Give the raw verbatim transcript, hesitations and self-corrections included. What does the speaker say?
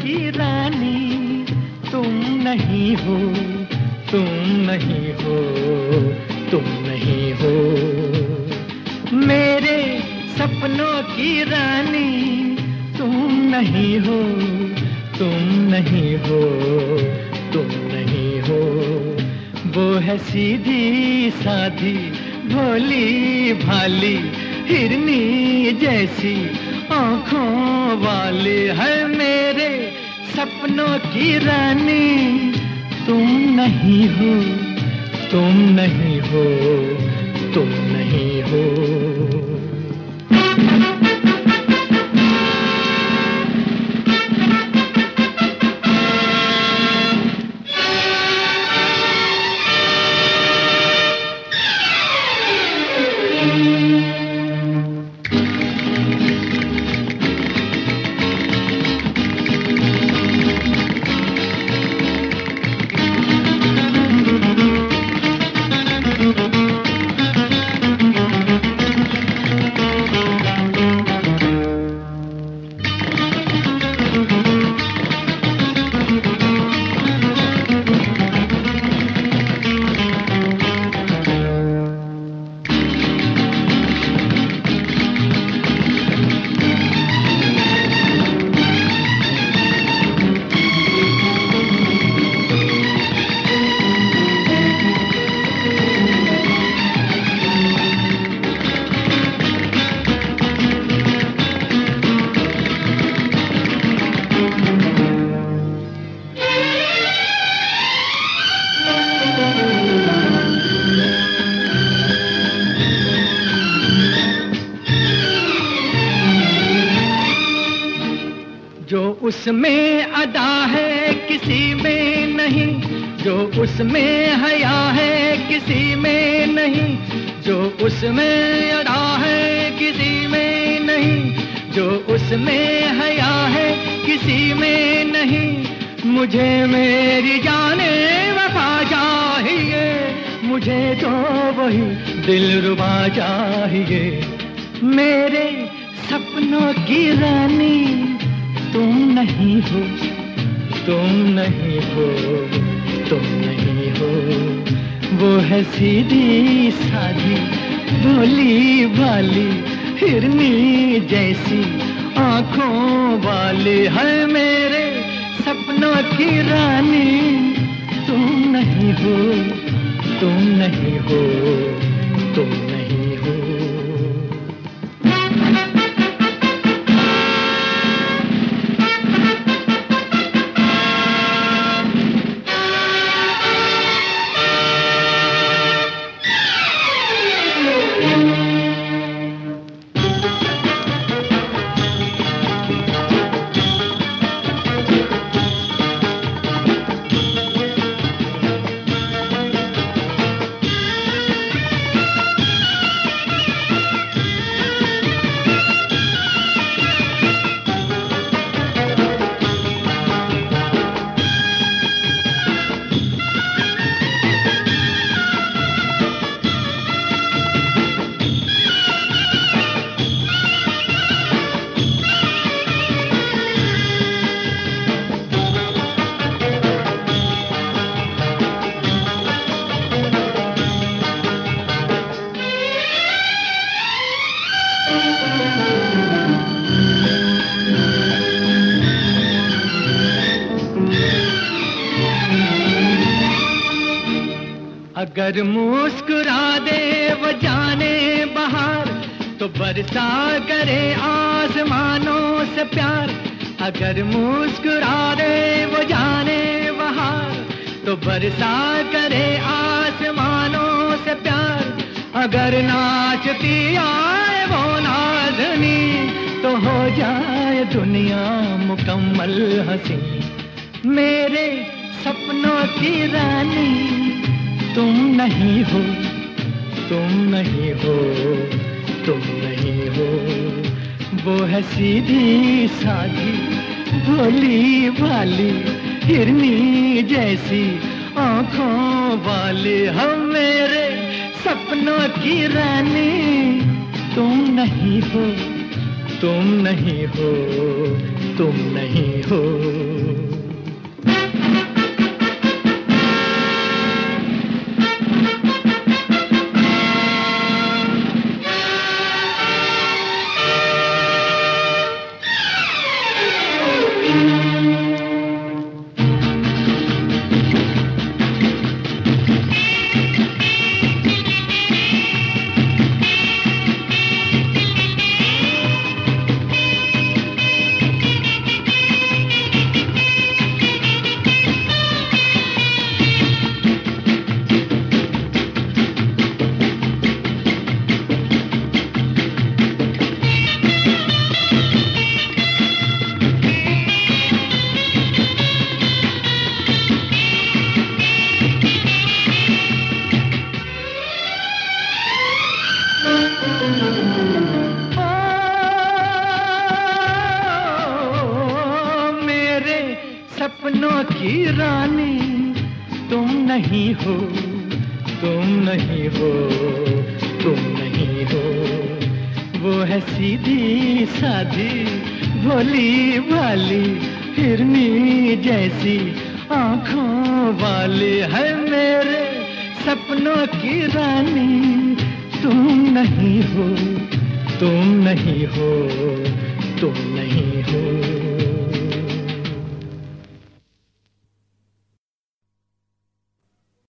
की रानी तुम नहीं हो, तुम नहीं हो, तुम नहीं हो। मेरे सपनों की रानी तुम नहीं हो, तुम नहीं हो, तुम नहीं हो। वो है सीधी साधी भोली भाली हिरनी जैसी आँखों वाली है मेरे सपनों की रानी तुम नहीं हो, तुम नहीं हो, तुम नहीं हो। जो उसमें अदा है किसी में नहीं, जो उसमें हया है किसी में नहीं, जो उसमें अदा है किसी में नहीं, जो उसमें हया है किसी में नहीं। मुझे मेरी जाने वफा चाहिए, मुझे तो वही दिलरुबा चाहिए। मेरे सपनों की रानी तुम नहीं हो, तुम नहीं हो, तुम नहीं हो। वो है सीधी साधी भोली भाली हिरनी जैसी आँखों वाली है मेरे सपनों की रानी तुम नहीं हो, तुम नहीं हो, तुम नहीं हो। अगर मुस्कुरा दे वो जाने बहार तो बरसा करे आसमानों से प्यार। अगर मुस्कुरा दे वो जाने बहार तो बरसा करे आसमानों से प्यार। अगर नाचती आए वो नाज़नी तो हो जाए दुनिया मुकम्मल हंसी। मेरे सपनों की रानी तुम नहीं हो, तुम नहीं हो, तुम नहीं हो। वो है सीधी साधी भोली भाली हिरनी जैसी आँखों वाली हम मेरे सपनों की रानी तुम नहीं हो, तुम नहीं हो, तुम नहीं हो। सपनों की रानी तुम नहीं हो, तुम नहीं हो, तुम नहीं हो। वो है सीधी सादी भोली भाली हिरनी जैसी आंखों वाली है मेरे सपनों की रानी तुम नहीं हो, तुम नहीं हो, तुम नहीं हो।